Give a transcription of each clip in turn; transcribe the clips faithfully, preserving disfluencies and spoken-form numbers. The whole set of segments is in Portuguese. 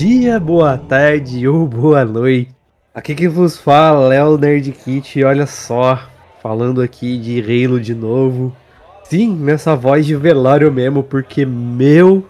dia, boa tarde ou boa noite. Aqui que vos fala, Léo Nerdkit, e olha só, falando aqui de Halo de novo. Sim, nessa voz de velório mesmo, porque meu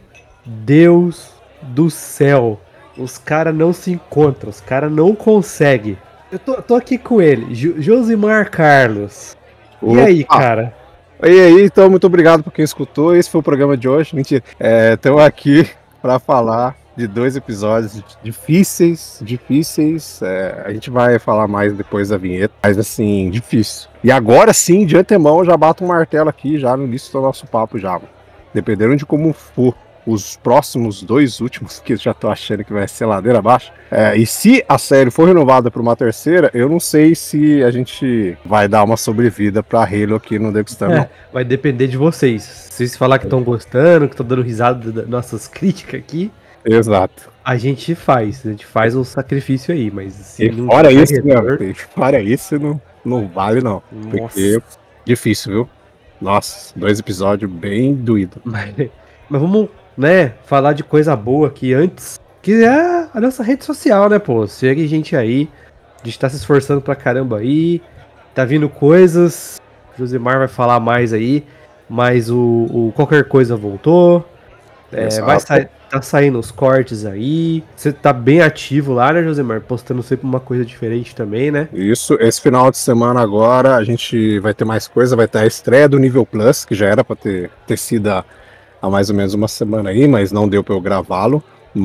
Deus do céu, os caras não se encontram, os caras não conseguem. Eu tô, tô aqui com ele, Jo- Josimar Carlos. E aí, Opa! cara? E aí, então, muito obrigado por quem escutou. Esse foi o programa de hoje. Mentira. Estamos aqui para falar de dois episódios difíceis, difíceis. É, a gente vai falar mais depois da vinheta, mas assim, difícil. E agora sim, de antemão, eu já bato um martelo aqui, já no início do nosso papo já. Mano. Dependendo de como for os próximos dois últimos, que eu já tô achando que vai ser ladeira abaixo. É, e se a série for renovada para uma terceira, eu não sei se a gente vai dar uma sobrevida pra Halo aqui no Degustando, não. Vai depender de vocês. Se vocês falar que estão gostando, que estão dando risada das nossas críticas aqui, Exato. a gente faz, a gente faz um sacrifício aí, mas se E não fora tiver isso, meu, retorno, fora isso, não, não vale, não. Porque nossa. difícil, viu? Nossa, dois episódios bem doídos. Mas, mas vamos, né, falar de coisa boa aqui antes, que é a nossa rede social, né, pô? Segue gente aí, a gente tá se esforçando pra caramba aí, tá vindo coisas, Josimar vai falar mais aí, mas o, o qualquer coisa voltou. É, vai Exato. sair, tá saindo os cortes aí. Você tá bem ativo lá, né, Josemar? Postando sempre uma coisa diferente também, né? Isso, esse final de semana agora a gente vai ter mais coisa, vai ter a estreia do Nível Plus, que já era para ter, ter sido há, há mais ou menos uma semana aí, mas não deu para eu gravá-lo.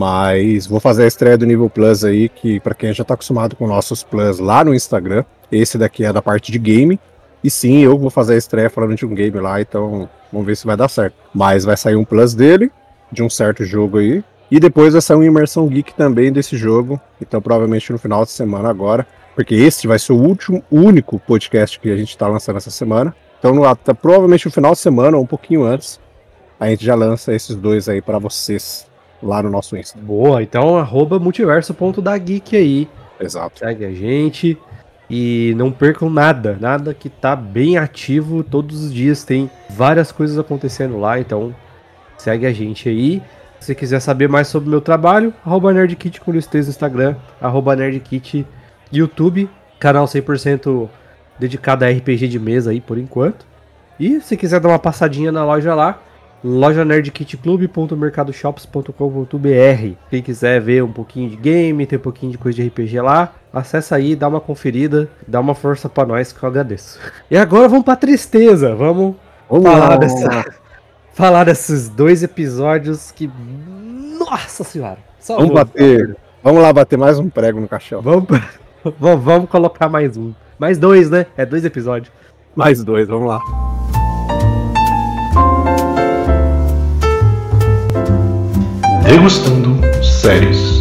Mas vou fazer a estreia do Nível Plus aí, que para quem já tá acostumado com nossos Plus lá no Instagram, esse daqui é da parte de game. E sim, eu vou fazer a estreia falando de um game lá, então vamos ver se vai dar certo. Mas vai sair um Plus dele, de um certo jogo aí. E depois vai sair uma imersão geek também desse jogo. Então, provavelmente no final de semana agora. Porque esse vai ser o último, o único podcast que a gente está lançando essa semana. Então, no, tá, provavelmente no final de semana, ou um pouquinho antes, a gente já lança esses dois aí para vocês lá no nosso Insta. Boa, então arroba multiverso.dageek aí. Exato. Segue a gente. E não percam nada, nada que tá bem ativo. Todos os dias tem várias coisas acontecendo lá, então segue a gente aí. Se você quiser saber mais sobre o meu trabalho, arroba nerdkit com listez no Instagram, arroba nerdkit YouTube, canal cem por cento dedicado a R P G de mesa aí por enquanto. E se quiser dar uma passadinha na loja lá, loja nerdkitclub ponto mercadoshops ponto com ponto br. Quem quiser ver um pouquinho de game, ter um pouquinho de coisa de R P G lá, acessa aí, dá uma conferida, dá uma força pra nós que eu agradeço. E agora vamos pra tristeza, vamos Vamos falar lá. dessa... falar desses dois episódios que... Nossa senhora! Só Vamos vou- bater. Vamos lá bater mais um prego no caixão. Vamos, vamos, vamos colocar mais um. Mais dois, né? É dois episódios. Mais dois, vamos lá. Degustando séries.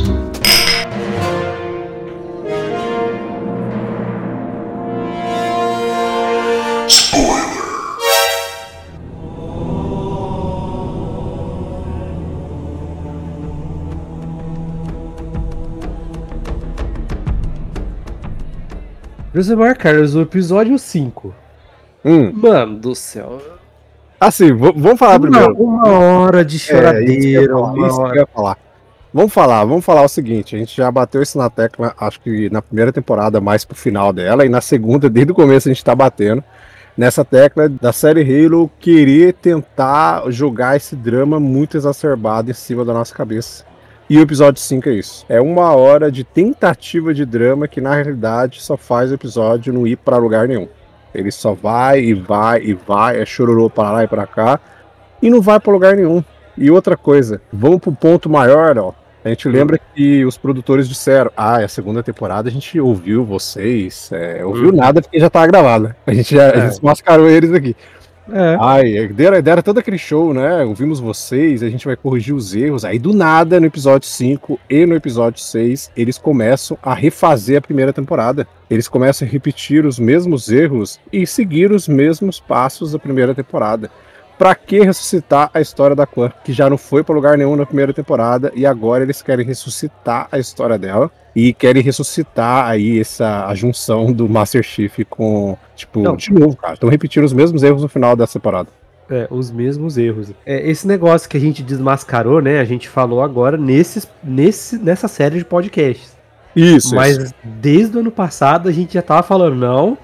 Josemar Carlos, o episódio cinco. Hum. Mano do céu. Assim, v- vamos falar Uma, primeiro. uma hora de É, isso que eu ia choradeira, falar, uma isso que eu hora. ia falar. Vamos falar, vamos falar o seguinte, a gente já bateu isso na tecla, acho que na primeira temporada, mais pro final dela, e na segunda, desde o começo, a gente tá batendo nessa tecla da série Halo querer tentar jogar esse drama muito exacerbado em cima da nossa cabeça. E o episódio cinco é isso. É uma hora de tentativa de drama que, na realidade, só faz o episódio não ir pra lugar nenhum. Ele só vai e vai e vai, é chororô pra lá e pra cá, e não vai pra lugar nenhum. E outra coisa, vamos pro ponto maior, ó. A gente lembra que os produtores disseram, ah, a segunda temporada a gente ouviu vocês, é, ouviu Uhum. nada porque já tá gravada. A gente já a É. gente mascarou eles aqui. É. Ai, deram, deram todo aquele show, né? Ouvimos vocês, a gente vai corrigir os erros. Aí do nada, no episódio cinco e no episódio seis, eles começam a refazer a primeira temporada. Eles começam a repetir os mesmos erros e seguir os mesmos passos da primeira temporada. Pra que ressuscitar a história da Quan, que já não foi pra lugar nenhum na primeira temporada, e agora eles querem ressuscitar a história dela e querem ressuscitar aí essa a junção do Master Chief com, tipo, Não. de novo, cara. Estão repetindo os mesmos erros no final dessa temporada. É, os mesmos erros. É, esse negócio que a gente desmascarou, né? A gente falou agora nesses, nesse, nessa série de podcasts. Isso, Mas isso. desde o ano passado a gente já tava falando, não.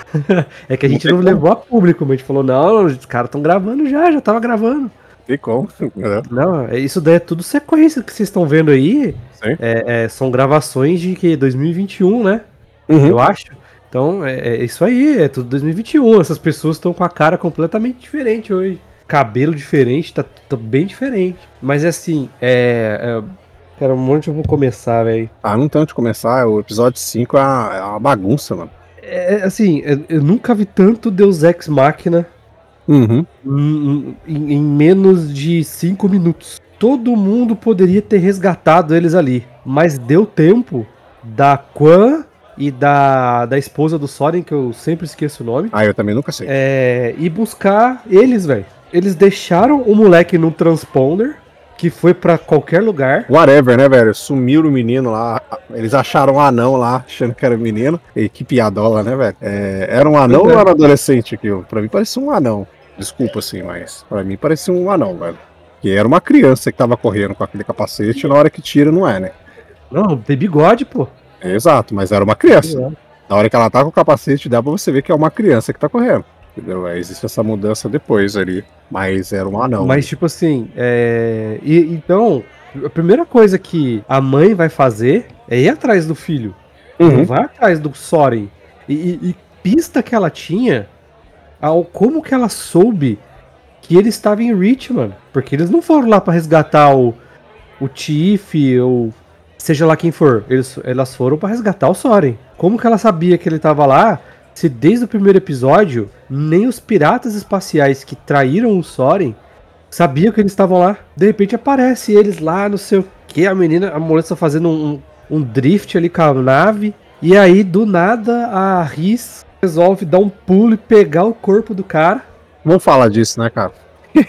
É que a Não gente tem não como. levou a público, mas a gente falou, não, os caras estão gravando já, já tava gravando. Tem como. Né? Não, é- isso daí é tudo sequência que vocês estão vendo aí. Sim. É, é, são gravações de que dois mil e vinte e um, né? Uhum. Eu acho. Então, é, é isso aí, é tudo dois mil e vinte e um. Essas pessoas estão com a cara completamente diferente hoje. Cabelo diferente, tá, tá bem diferente. Mas assim, é. é cara, onde eu vou começar, velho? Ah, não tem onde começar. O episódio cinco é uma, é uma bagunça, mano. É, assim, eu, eu nunca vi tanto Deus Ex Machina Uhum. em, em- em menos de cinco minutos. Todo mundo poderia ter resgatado eles ali, mas deu tempo da Quan e da, da esposa do Soren, que eu sempre esqueço o nome, Ah, eu também nunca sei. é, ir buscar eles, velho. Eles deixaram o moleque no transponder, que foi pra qualquer lugar. Whatever, né, velho? Sumiram o menino lá. Eles acharam um anão lá, achando que era menino. E que piadola, né, velho? É, era um anão Pois é. ou era um adolescente aquilo? Pra mim parecia um anão. Desculpa, assim, mas pra mim parecia um anão, velho. Que era uma criança que tava correndo com aquele capacete e na hora que tira não é, né? Não, tem bigode, pô. É, exato, mas era uma criança. Na hora que ela tá com o capacete, dá pra você ver que é uma criança que tá correndo. Entendeu? É, existe essa mudança depois ali. Mas era um anão. Mas, tipo assim, é... e, então, a primeira coisa que a mãe vai fazer é ir atrás do filho. Uhum. Não vai atrás do Soren. E, e- e pista que ela tinha, ao como que ela soube que ele estava em Reach, mano. Porque eles não foram lá pra resgatar o, o Tiff ou seja lá quem for. Eles, elas foram pra resgatar o Soren. Como que ela sabia que ele tava lá? Se desde o primeiro episódio, nem os piratas espaciais que traíram o Soren sabiam que eles estavam lá. De repente aparece eles lá, não sei o que. A menina, a mulher está fazendo um, um drift ali com a nave. E aí, do nada, a Riz resolve dar um pulo e pegar o corpo do cara. Vamos falar disso, né, cara?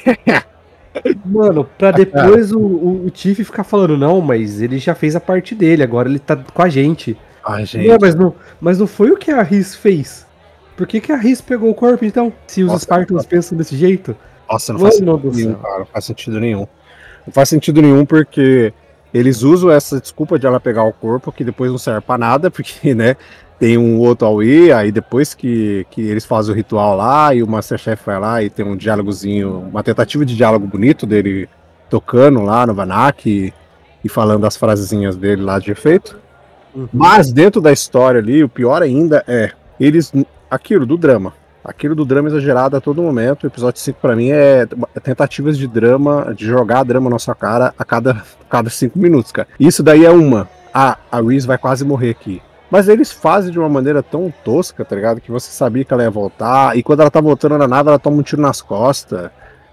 Mano, pra depois o, o, o Tiff ficar falando, não, mas ele já fez a parte dele, agora ele tá com a gente. Ai, Não, gente. mas não, mas não foi o que a Riz fez. Por que, que a Riz pegou o corpo, então? Se os Nossa, Spartans pensam desse jeito? Nossa, não faz Mano sentido do nenhum, céu. cara. Não faz sentido nenhum. Não faz sentido nenhum porque eles usam essa desculpa de ela pegar o corpo, que depois não serve pra nada, porque, né, tem um outro Aue, aí depois que, que eles fazem o ritual lá, e o Masterchef vai lá e tem um diálogozinho, uma tentativa de diálogo bonito dele tocando lá no Vanak e, e falando as frasezinhas dele lá de efeito. Uhum. Mas dentro da história ali, o pior ainda é eles, aquilo do drama. Aquilo do drama exagerado a todo momento. O episódio cinco pra mim é tentativas de drama, de jogar drama na sua cara a cada, cada cinco minutos, cara. Isso daí é uma. Ah, a Reese vai quase morrer aqui. Mas eles fazem de uma maneira tão tosca, tá ligado? Que você sabia que ela ia voltar. E quando ela tá voltando na nave, ela toma um tiro nas costas.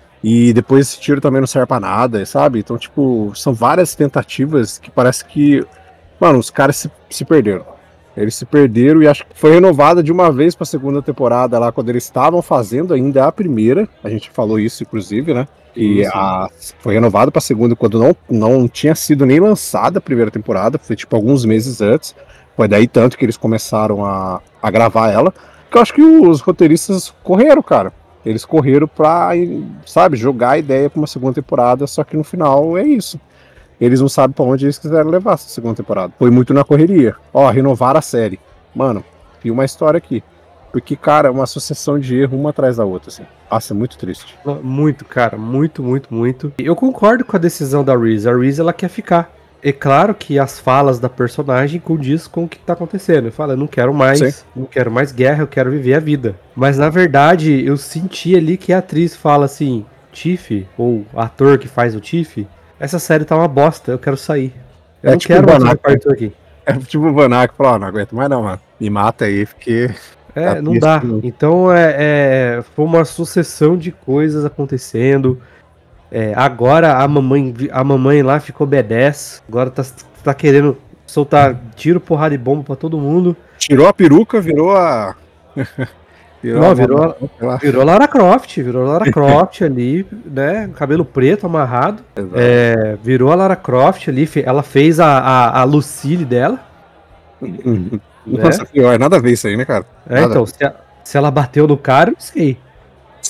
E depois esse tiro também não serve pra nada, sabe? Então, tipo, são várias tentativas que parece que... Mano, os caras se, se perderam. Eles se perderam e acho que foi renovada de uma vez pra segunda temporada lá, quando eles estavam fazendo ainda a primeira. A gente falou isso, inclusive, né? E Sim, sim. a, foi renovada pra segunda quando não, não tinha sido nem lançada a primeira temporada. Foi tipo alguns meses antes. Foi daí tanto que eles começaram a, a gravar ela. Que eu acho que os roteiristas correram, cara. Eles correram pra, sabe, jogar a ideia pra uma segunda temporada, só que no final é isso. Eles não sabem pra onde eles quiseram levar essa segunda temporada. Foi muito na correria. Ó, renovaram a série. Mano, vi uma história aqui. Porque, cara, é uma sucessão de erro uma atrás da outra, assim. Nossa, é muito triste. Muito, cara, muito, muito, muito. Eu concordo com a decisão da Reese. A Reese, ela quer ficar. É claro que as falas da personagem condiz com o que tá acontecendo. Eu falo, eu não quero mais, Sim. não quero mais guerra, eu quero viver a vida. Mas na verdade, eu senti ali que a atriz fala assim, Tiff, ou ator que faz o Tiff, essa série tá uma bosta, eu quero sair. Eu É não tipo quero o mais Vanak, fazer parte aqui. É tipo o Vanak falou, ó, não aguento mais não, mano. Me mata aí, porque... É, tá não triste, dá. não. Então é, é, foi uma sucessão de coisas acontecendo. É, agora a mamãe, a mamãe lá ficou B dez. Agora tá, tá querendo soltar tiro, porrada e bomba pra todo mundo. Tirou a peruca, virou a... Não, a- virou, sei lá. virou Lara Croft, virou Lara Croft ali, né? Cabelo preto amarrado. Exato. É, virou a Lara Croft ali, fe- ela fez a, a, a Lucille dela. Uhum. Né? Nossa, pior, nada a ver isso aí, né, cara? É, Nada. então, se, a- se ela bateu no cara, eu não sei. Sim.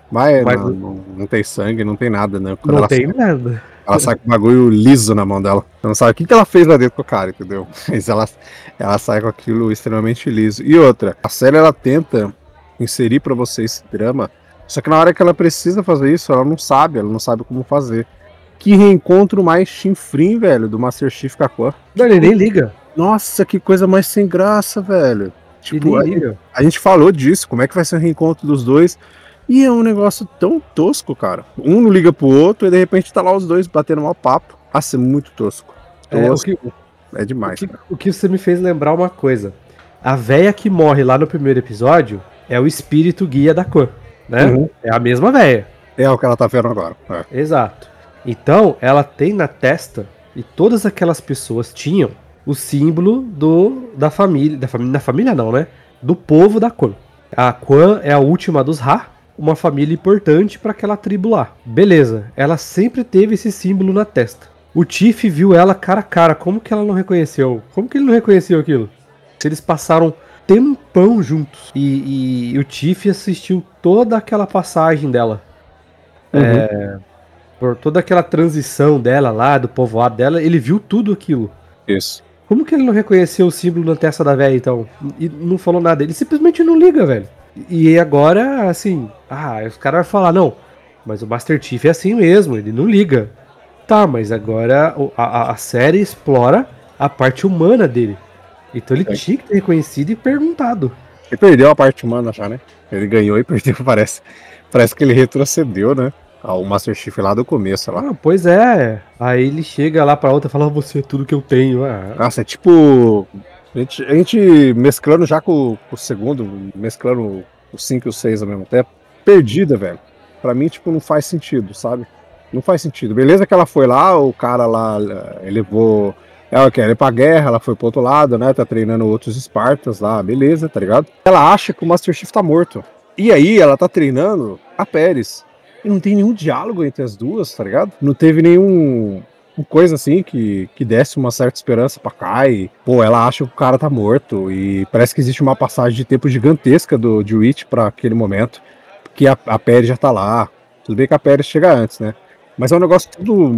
Mas, Mas não, não, não tem sangue, não tem nada, né? Quando não ela tem sai, nada. ela sai com um bagulho liso na mão dela. Você não sabe o que, que ela fez lá dentro com o cara, entendeu? Mas ela, ela sai com aquilo extremamente liso. E outra, a série ela tenta inserir pra você esse drama, só que na hora que ela precisa fazer isso, ela não sabe, ela não sabe como fazer. Que reencontro mais chinfrim, velho, do Master Chief com a Quan. Não, ele nem liga. Nossa, que coisa mais sem graça, velho. Ele Tipo, nem a, liga. a gente falou disso, como é que vai ser o reencontro dos dois. E é um negócio tão tosco, cara. Um não liga pro outro e de repente tá lá os dois batendo mal papo. Nossa, é muito tosco. É, o, Tosco. que, É o, demais, que, cara. o que você me fez lembrar uma coisa. A véia que morre lá no primeiro episódio é o espírito guia da Quan, né? Uhum. É a mesma véia. É o que ela tá vendo agora. É. Exato. Então, ela tem na testa, e todas aquelas pessoas tinham, o símbolo do, da família. Da família. Da família não, né? Do povo da Quan. A Quan é a última dos Ha, uma família importante para aquela tribo lá. Beleza, ela sempre teve esse símbolo na testa. O Tiff viu ela cara a cara, como que ela não reconheceu? Como que ele não reconheceu aquilo? Se eles passaram tempão juntos. E, e, e o Tiff assistiu toda aquela passagem dela. Uhum. É, por toda aquela transição dela lá, do povoado dela, ele viu tudo aquilo. Isso. Como que ele não reconheceu o símbolo na testa da velha, então? E não falou nada. Ele simplesmente não liga, velho. E agora, assim... Ah, os caras vão falar, não, mas o Master Chief é assim mesmo, ele não liga. Tá, mas agora a, a, a série explora a parte humana dele. Então ele É. tinha que ter reconhecido e perguntado. Ele perdeu a parte humana já, né? Ele ganhou e perdeu, parece. Parece que ele retrocedeu, né? Ao Master Chief lá do começo lá. Ah, pois é. Aí ele chega lá pra outra e fala, ah, você é tudo que eu tenho. Ah, Nossa, é tipo. A gente, a gente mesclando já com, com o segundo, mesclando o cinco e o seis ao mesmo tempo. Perdida, velho. Pra mim, tipo, não faz sentido, sabe? Não faz sentido. Beleza que ela foi lá, o cara lá ele levou. Ela quer ir pra guerra, ela foi pro outro lado, né? Tá treinando outros Espartas lá, beleza, tá ligado? Ela acha que o Master Chief tá morto. E aí ela tá treinando a Pérez. E não tem nenhum diálogo entre as duas, tá ligado? Não teve nenhum coisa assim que, que desse uma certa esperança pra Kai. Pô, ela acha que o cara tá morto. E parece que existe uma passagem de tempo gigantesca do, de Reach pra aquele momento. Que a, a Pérez já tá lá. Tudo bem que a Pérez chega antes, né? Mas é um negócio tudo,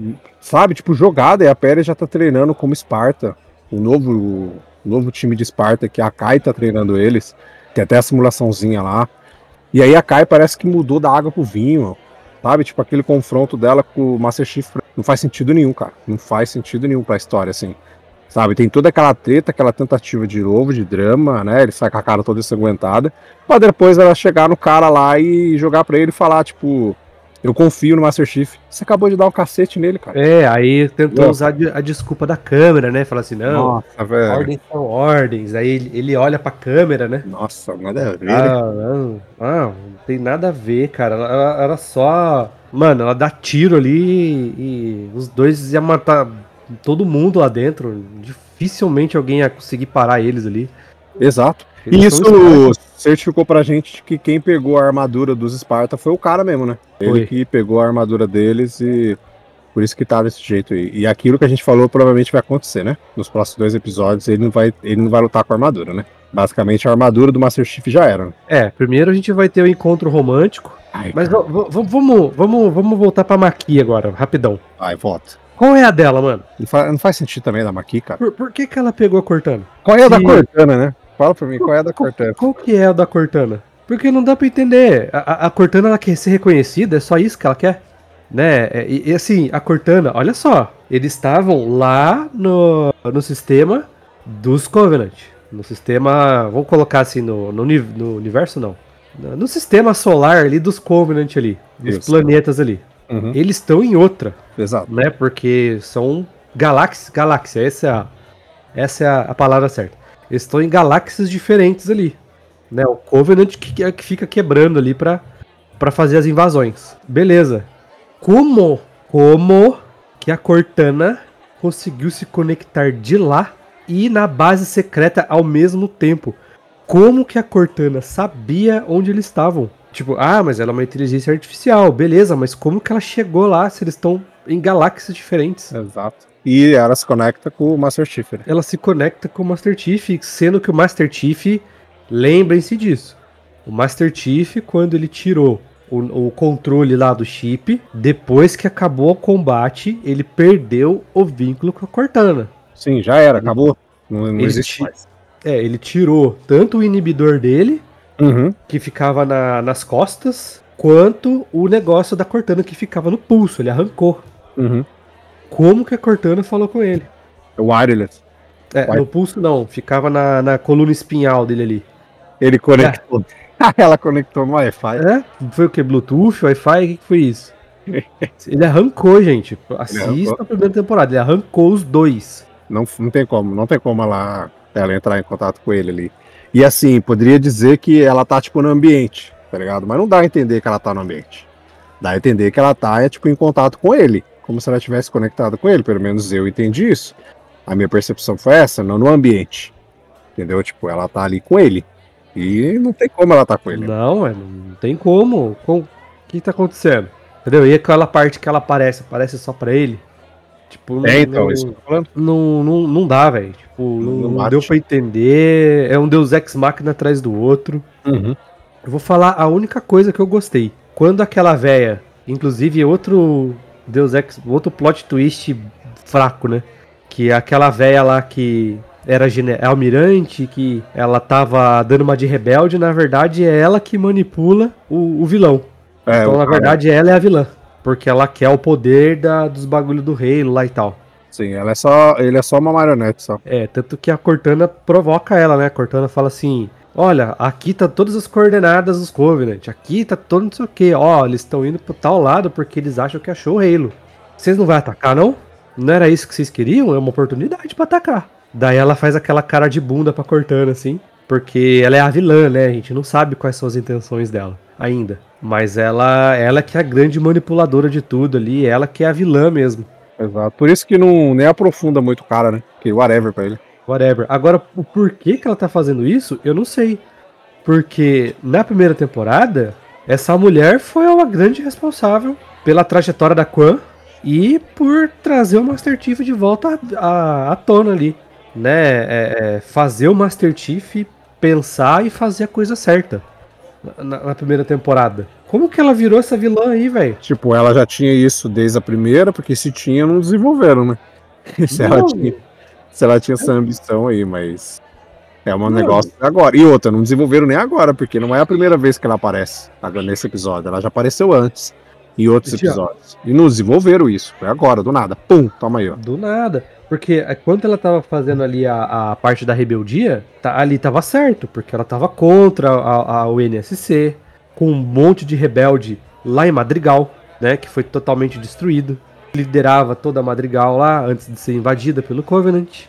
sabe, tipo, jogada. E a Pérez já tá treinando como Esparta. O novo, o novo time de Esparta, que a Kai tá treinando eles. Tem até a simulaçãozinha lá. E aí a Kai parece que mudou da água pro vinho, sabe? Tipo, aquele confronto dela com o Master Chief não faz sentido nenhum, cara. Não faz sentido nenhum pra história, assim. Sabe? Tem toda aquela treta, aquela tentativa de novo, de drama, né? Ele sai com a cara toda ensanguentada. Pra depois ela chegar no cara lá e jogar pra ele e falar, tipo... Eu confio no Master Chief. Você acabou de dar um cacete nele, cara. é, aí tentou Não. usar a desculpa da câmera, né? Falar assim, não, Nossa, velho. ordens são ordens. Aí ele, ele olha pra câmera, né? Nossa, nada a ver. Ah, não, ah, não tem nada a ver, cara. Ela, ela, ela só. Mano, ela dá tiro ali e os dois iam matar todo mundo lá dentro. Dificilmente alguém ia conseguir parar eles ali. Exato. Eles E são isso espertos. certificou pra gente que quem pegou a armadura dos Esparta foi o cara mesmo, né? Ele Foi. que pegou a armadura deles e por isso que tá desse jeito aí. E aquilo que a gente falou provavelmente vai acontecer, né? Nos próximos dois episódios ele não vai, ele não vai lutar com a armadura, né? Basicamente a armadura do Master Chief já era. Né? É, primeiro a gente vai ter o encontro romântico. Ai, Mas cara. v- v- vamos, vamos, vamos voltar pra Maqui agora, rapidão. Ai, volta. Qual é a dela, mano? Não faz, não faz sentido também da Maqui, cara. Por, por que, que ela pegou a Cortana? Qual é a da Se- Cortana, né? Fala pra mim, qual é a da Cortana? Qual que é a da Cortana? Porque não dá pra entender. A, a- a Cortana ela quer ser reconhecida, é só isso que ela quer. Né? É, E, e assim, a Cortana, olha só. Eles estavam lá no, no sistema dos Covenant. No sistema. Vamos colocar assim, no, no, uni- no universo não. No, no sistema solar ali dos Covenant ali. Dos Isso. planetas ali. Uhum, Eles estão em outra, exato. né? Porque são galáxias. Galáxia, essa é a, essa é a, a palavra certa. Eles estão em galáxias diferentes ali. Né? O Covenant que, que fica quebrando ali pra, pra fazer as invasões. Beleza. Como, como que a Cortana conseguiu se conectar de lá e na base secreta ao mesmo tempo? Como que a Cortana sabia onde eles estavam? Tipo, ah, mas ela é uma inteligência artificial, beleza, mas como que ela chegou lá se eles estão em galáxias diferentes? Exato. E ela se conecta com o Master Chief, né? Ela se conecta com o Master Chief, sendo que o Master Chief, lembrem-se disso, o Master Chief, quando ele tirou o, o controle lá do chip. Depois que acabou o combate, ele perdeu o vínculo com a Cortana. Sim, já era, Ele, acabou. Não, não ele existe ti- mais. É, ele tirou tanto o inibidor dele, Uhum. que ficava na- nas costas, quanto o negócio da Cortana que ficava no pulso. Ele arrancou. Uhum. Como que a Cortana falou com ele? O wireless. É, Wi- no pulso não, ficava na, na coluna espinhal dele ali. Ele conectou. Ela conectou no Wi-Fi. É? Foi o que? Bluetooth, Wi-Fi? O que, que foi isso? Ele arrancou, gente. Assista arrancou. a primeira temporada. Ele arrancou os dois. Não, não tem como, não tem como ela, ela entrar em contato com ele ali. E assim, poderia dizer que ela tá, tipo, no ambiente, tá ligado? Mas não dá a entender que ela tá no ambiente. Dá a entender que ela tá, é, tipo, em contato com ele. Como se ela tivesse conectado com ele. Pelo menos eu entendi isso. A minha percepção foi essa, não no ambiente. Entendeu? Tipo, ela tá ali com ele. E não tem como ela tá com ele. Não, é, não tem como. Com... O que tá acontecendo? Entendeu? E aquela parte que ela aparece, aparece só pra ele. Tipo, É, então, não, isso que eu tô falando. não, não, não dá, velho. Tipo, não, Não não bate. deu pra entender. É um Deus Ex Machina atrás do outro. Uhum. Eu vou falar a única coisa que eu gostei. Quando aquela véia, inclusive outro Deus Ex, outro plot twist fraco, né? Que é aquela véia lá que era gene- almirante, que ela tava dando uma de rebelde, na verdade é ela que manipula o, o vilão. É, Então, o na cara- verdade, ela é a vilã. Porque ela quer o poder da, dos bagulhos do rei lá e tal. Sim, ela é só, ele é só uma marionete só. É, tanto que a Cortana provoca ela, né? A Cortana fala assim: olha, aqui tá todas as coordenadas dos Covenant, aqui tá todo não sei o que, ó, eles estão indo pro tal lado porque eles acham que achou o Halo. Vocês não vão atacar, não? Não era isso que vocês queriam? É uma oportunidade pra atacar. Daí ela faz aquela cara de bunda pra Cortana, assim, porque ela é a vilã, né? A gente não sabe quais são as intenções dela ainda. Mas ela, ela que é a grande manipuladora de tudo ali, ela que é a vilã mesmo. Exato. Por isso que não nem aprofunda muito o cara, né? Que whatever pra ele. Whatever. Agora, o porquê que ela tá fazendo isso, eu não sei. Porque na primeira temporada, essa mulher foi uma grande responsável pela trajetória da Quan e por trazer o Master Chief de volta à, à, à tona ali. Né? É, é, fazer o Master Chief pensar e fazer a coisa certa na, na primeira temporada. Como que ela virou essa vilã aí, velho? Tipo, ela já tinha isso desde a primeira, porque se tinha, não desenvolveram, né? se, ela tinha, se ela tinha essa ambição aí, mas é um Não. negócio agora. E outra, não desenvolveram nem agora, porque não é a primeira vez que ela aparece agora nesse episódio. Ela já apareceu antes, em outros Já. episódios. E não desenvolveram isso. Foi agora, do nada. Pum, toma aí, ó. Do nada. Porque é, quando ela tava fazendo ali a, a parte da rebeldia, tá, ali tava certo, porque ela tava contra a, a, o N S C, com um monte de rebelde lá em Madrigal, né, que foi totalmente destruído. Liderava toda a Madrigal lá, antes de ser invadida pelo Covenant.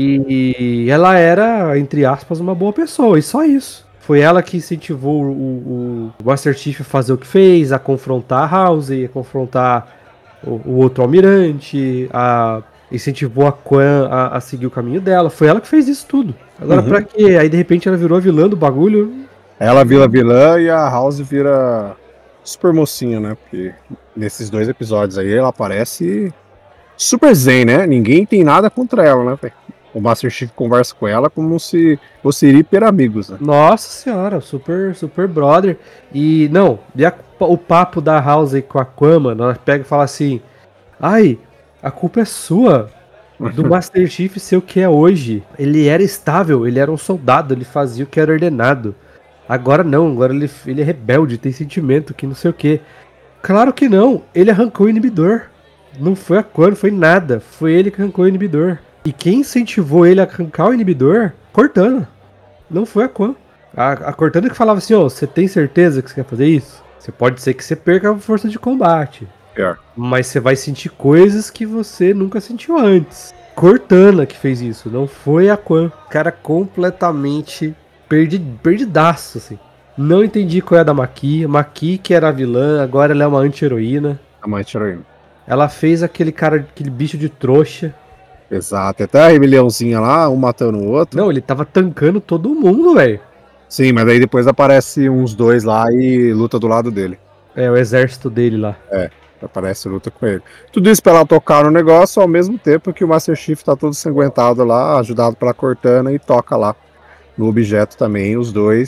E, e ela era, entre aspas, uma boa pessoa, e só isso. Foi ela que incentivou o, o, o Master Chief a fazer o que fez, a confrontar a House, a confrontar o, o outro almirante, a incentivou a Quan a, a seguir o caminho dela. Foi ela que fez isso tudo. Agora, Uhum. pra quê? Aí, de repente, ela virou a vilã do bagulho. Ela vira vilã e a House vira super mocinha, né? Porque nesses dois episódios aí ela aparece super zen, né? Ninguém tem nada contra ela, né, velho? O Master Chief conversa com ela como se fossem hiper amigos, né? Nossa senhora, super, super brother. E, não, e a- o papo da House aí com a Quan, mano, ela pega e fala assim: ai, a culpa é sua do Master Chief ser o que é hoje. Ele era estável, ele era um soldado, ele fazia o que era ordenado. Agora não, agora ele, ele é rebelde, tem sentimento, que não sei o que. Claro que não, ele arrancou o inibidor. Não foi a Quan, não foi nada. Foi ele que arrancou o inibidor. E quem incentivou ele a arrancar o inibidor? Cortana. Não foi a Quan. A, a Cortana que falava assim, ó, você tem certeza que você quer fazer isso? Você pode ser que você perca a força de combate. Pior. Mas você vai sentir coisas que você nunca sentiu antes. Cortana que fez isso, não foi a Quan. Cara completamente perdi, perdidaço, assim. Não entendi qual é a da Maki. Maki que era a vilã, agora ela é uma anti-heroína. A mãe de heroína. Ela fez aquele cara, aquele bicho de trouxa. Exato. Até a rebeliãozinha lá, um matando o outro. Não, ele tava tancando todo mundo, velho. Sim, mas aí depois aparece uns dois lá e luta do lado dele. É, o exército dele lá. É, aparece e luta com ele. Tudo isso pra ela tocar no negócio ao mesmo tempo que o Master Chief tá todo sanguentado lá, ajudado pela Cortana, e toca lá no objeto também, os dois.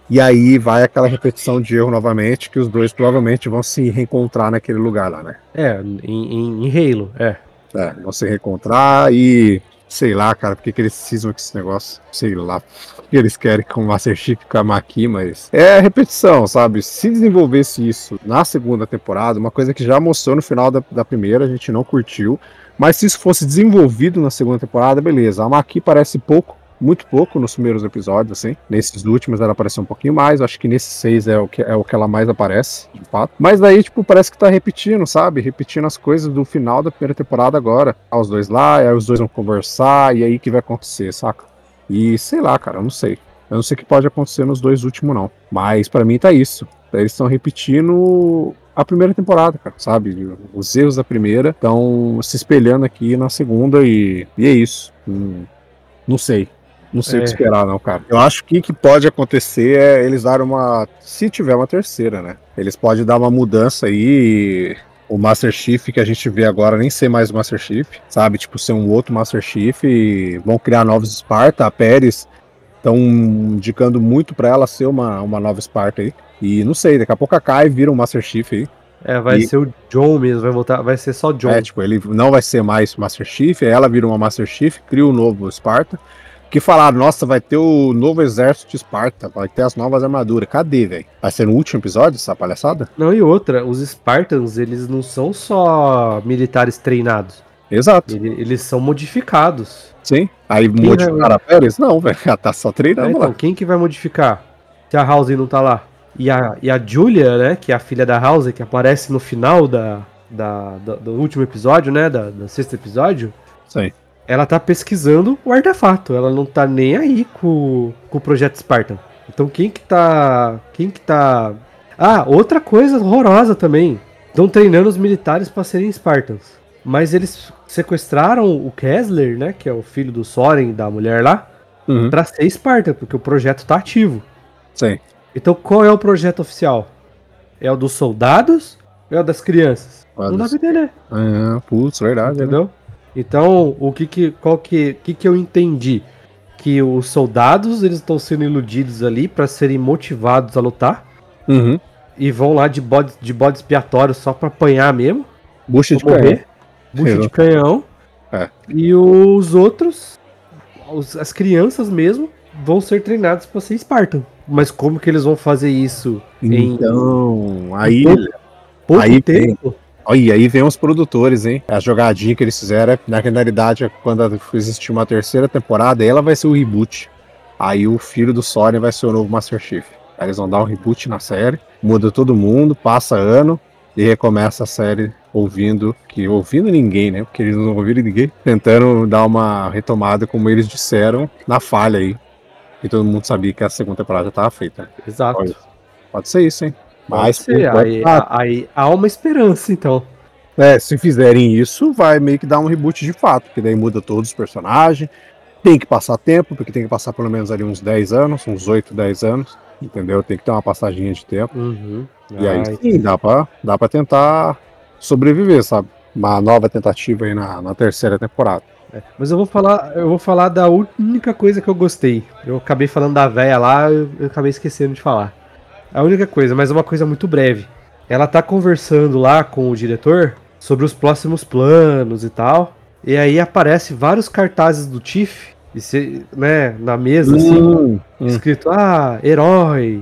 E aí vai aquela repetição de erro novamente, que os dois provavelmente vão se reencontrar naquele lugar lá, né? É, em, em, em Halo, é. É, vão se reencontrar e... Sei lá, cara, porque que eles precisam desse negócio? Sei lá. O que eles querem com o Master Chief com a Maki, mas... É repetição, sabe? Se desenvolvesse isso na segunda temporada, uma coisa que já mostrou no final da, da primeira, a gente não curtiu. Mas se isso fosse desenvolvido na segunda temporada, beleza. A Maki parece pouco, muito pouco nos primeiros episódios, assim. Nesses últimos ela apareceu um pouquinho mais. Acho que nesses seis é o que, é o que ela mais aparece, de fato. Mas daí, tipo, parece que tá repetindo, sabe? Repetindo as coisas do final da primeira temporada agora. Tá os dois lá, e aí os dois vão conversar, e aí o que vai acontecer, saca? E sei lá, cara, eu não sei. Eu não sei o que pode acontecer nos dois últimos, não. Mas pra mim tá isso. Eles estão repetindo a primeira temporada, cara, sabe? Os erros da primeira estão se espelhando aqui na segunda e, e é isso. Hum, não sei. Não sei É. o que esperar, não, cara. Eu acho que o que pode acontecer é eles darem uma... Se tiver uma terceira, né? Eles podem dar uma mudança aí... O Master Chief que a gente vê agora nem ser mais o Master Chief, sabe? Tipo, ser um outro Master Chief e vão criar novos Sparta. A Pérez estão indicando muito pra ela ser uma, uma nova Sparta aí. E não sei, daqui a pouco a Kai vira um Master Chief aí. É, vai E- ser o John mesmo, vai voltar, vai ser só John. É, tipo, ele não vai ser mais Master Chief, aí ela vira uma Master Chief, cria um novo Sparta. Que falaram, nossa, vai ter o novo exército de Esparta, vai ter as novas armaduras. Cadê, velho? Vai ser no último episódio essa palhaçada? Não, e outra, os Spartans, eles não são só militares treinados. Exato. Ele- Eles são modificados. Sim. Aí Quem modificaram vai- a Pérez? Não, velho. Ela tá só É, treinando então, lá. quem que vai modificar? Se a House não tá lá. E a, e a Julia, né, que é a filha da House, que aparece no final da, da, da- do último episódio, né, da, do sexto episódio, Sim. ela tá pesquisando o artefato. Ela não tá nem aí com, com o projeto Spartan. Então quem que tá... Quem que tá... Ah, outra coisa horrorosa também. Estão treinando os militares pra serem Spartans. Mas eles sequestraram o Kessler, né, que é o filho do Soren, da mulher lá, Uhum. pra ser Spartan, porque o projeto tá ativo. Sim. Então qual é o projeto oficial? É o dos soldados ou é o das crianças? Ah, Não dá dos- pra entender, Ah, putz, verdade, né? entendeu? Então, o que que, qual que, que que eu entendi? Que os soldados, eles estão sendo iludidos ali pra serem motivados a lutar Uhum. e vão lá de bode, de bode expiatório só pra apanhar mesmo, Bucha de pra morrer, canhão. bucha de Exato. canhão. É. E os outros, os- as crianças mesmo, vão ser treinados pra ser Spartan. Mas como que eles vão fazer isso em Então, aí, pouco, pouco aí tempo? olha, aí vem os produtores, hein? A jogadinha que eles fizeram, é, na realidade, quando existir uma terceira temporada, ela vai ser o reboot. Aí o filho do Soren vai ser o novo Master Chief. Aí eles vão dar um reboot na série, muda todo mundo, passa ano e recomeça a série ouvindo, que ouvindo ninguém, né? Porque eles não ouviram ninguém, tentando dar uma retomada, como eles disseram, na falha aí. E todo mundo sabia que a segunda temporada já estava feita. Exato. Olha, pode ser isso, hein? Pode Mas, por ser. enquanto, Aí, tá- aí há uma esperança, então. É, se fizerem isso, vai meio que dar um reboot de fato, porque daí muda todos os personagens. Tem que passar tempo, porque tem que passar pelo menos ali uns dez anos, uns oito, dez anos, entendeu? Tem que ter uma passadinha de tempo. Uhum. E aí Ai, sim, dá pra, dá pra tentar sobreviver, sabe? Uma nova tentativa aí na, na terceira temporada. é. Mas eu vou falar, eu vou falar da única coisa que eu gostei. Eu acabei falando da véia lá, eu, eu acabei esquecendo de falar. A única coisa, mas é uma coisa muito breve. Ela tá conversando lá com o diretor sobre os próximos planos e tal. E aí aparece vários cartazes do Tiff, e se- né, na mesa, assim, Hum, hum. escrito, ah, herói,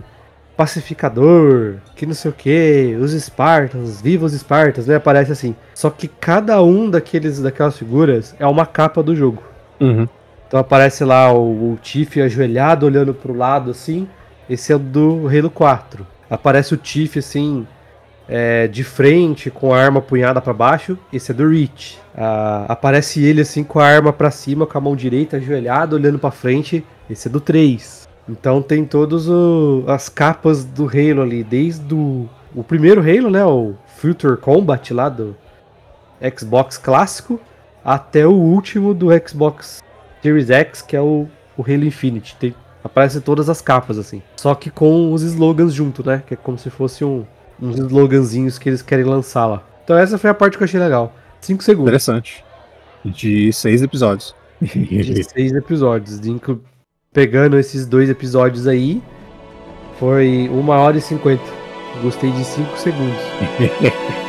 pacificador, que não sei o que, os Spartans, viva os Spartans, né? Aparece assim. Só que cada um daqueles, daquelas figuras é uma capa do jogo. Uhum. Então aparece lá o, o Tiff ajoelhado, olhando pro lado, assim. Esse é o do Halo quatro. Aparece o Tiff, assim, é, de frente, com a arma apunhada pra baixo. Esse é do Reach. Ah, aparece ele, assim, com a arma pra cima, com a mão direita, ajoelhado, olhando pra frente. Esse é do três. Então tem todas as capas do Halo ali, desde o, o primeiro Halo, né, o Future Combat lá do Xbox clássico, até o último do Xbox Series X, que é o, o Halo Infinite. Tem, aparecem todas as capas, assim. Só que com os slogans junto, né, que é como se fosse um, uns sloganzinhos que eles querem lançar lá. Então essa foi a parte que eu achei legal. cinco segundos. Interessante. De seis episódios. De seis episódios. De inclu- pegando esses dois episódios aí Foi uma hora e cinquenta. Gostei de cinco segundos.